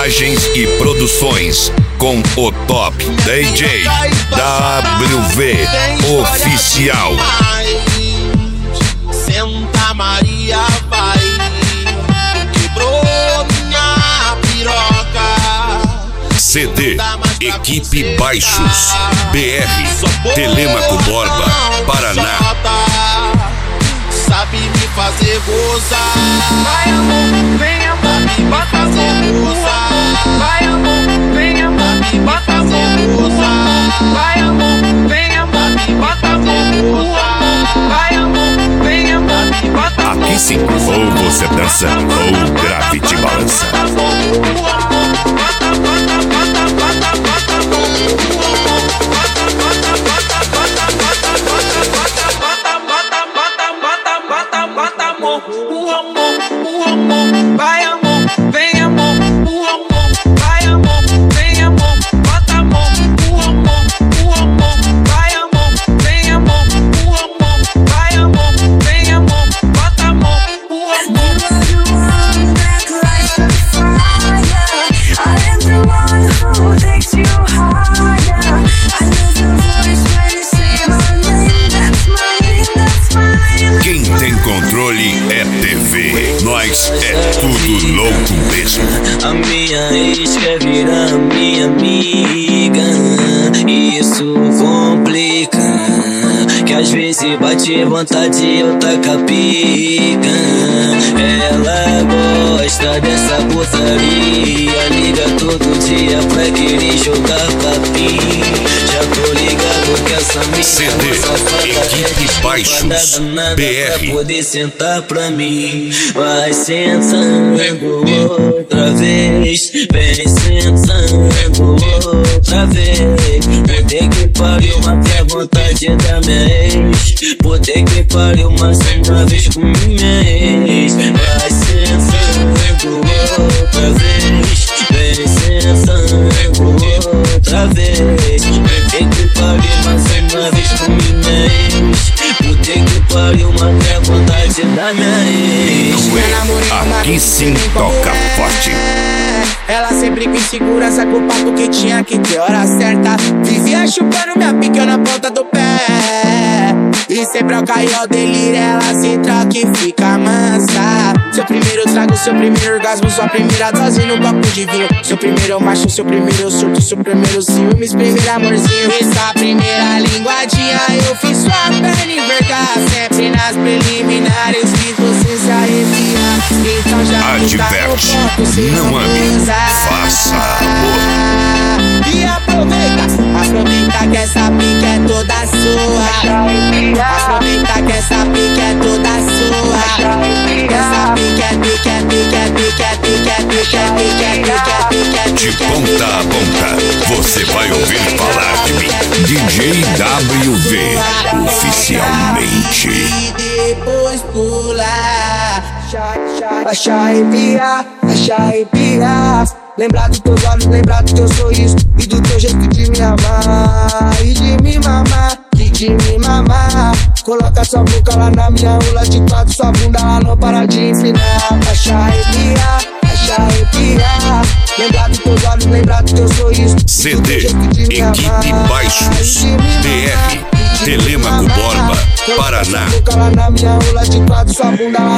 Filmagens e produções com o top DJ WV Oficial. Santa Maria vai, quebrou minha piroca. CD Equipe Baixos BR, Telêmaco Borba, Paraná. Sabe me fazer gozar. Vai amor, vem amor, bota a mão, gozar. vai amor, vem amor, bota a mão, vai amor, vem amor, bota a mão, vai amor, vem amor, bota a mão. Aqui sim, ou você dança ou o grave te balança. O amor, vai amor, vem amor, o amor, vai amor, vem amor, bota a mão, o amor, vai amor, vem amor, o amor, vai amor, vem amor, bota a mão, o amor. I am the one who takes you higher. I love your voice when you say my name. That's mine, that's mine. Quem tem controle é TV. Nós é tudo louco mesmo. A minha ex quer virar minha amiga. Isso complica, que às vezes bate vontade eu taca pica. Ela gosta dessa putaria, liga todo dia pra querer jogar papinho. Já tô ligado que essa minha CD Equipe Baixos BR, pra poder sentar pra mim. Vai sentando outra vez, vem sentando outra vez. Puta que pariu, matei a vontade da minha ex. Puta que pariu, mais uma vez com minha ex. Vai sentando outra vez, vem sentando outra vez. Puta que pariu, mais uma vez com minha ex. Puta que pariu, matei a vontade da minha ex. aqui sim toca forte. Ela sempre com insegurança, com o papo que tinha que ter hora certa. Vivia chupando minha pica na ponta do pé. E sempre ao cair ao delírio, ela se troca e fica mansa. Seu primeiro trago, seu primeiro orgasmo, sua primeira dose no copo de vinho. Seu primeiro macho, seu primeiro surto, seu primeiro ciúmes, primeiro amorzinho. Essa primeira linguadinha eu fiz sua perna envergar. Sempre nas preliminares fiz você se arrepiar. Então já Adverte, não ame, faça amor. E aproveita que essa pica é toda sua. Aproveita que essa pica é toda sua. Essa pica. De ponta a ponta, você vai ouvir falar de mim. DJ WV Oficialmente. E depois pular. Baixa arrepiar. Lembrar dos teus olhos, lembrar do teu sorriso e do teu jeito de me amar. E de me mamar, Coloca sua boca lá na minha rola de quatro, sua bunda lá não para de empinar. Baixa arrepiar. Lembrar dos teus olhos, lembrar do teu sorriso. CD Equipe Baixos BR, Telêmaco Borba, Paraná. Coloca lá na minha rola de quatro, sua bunda lá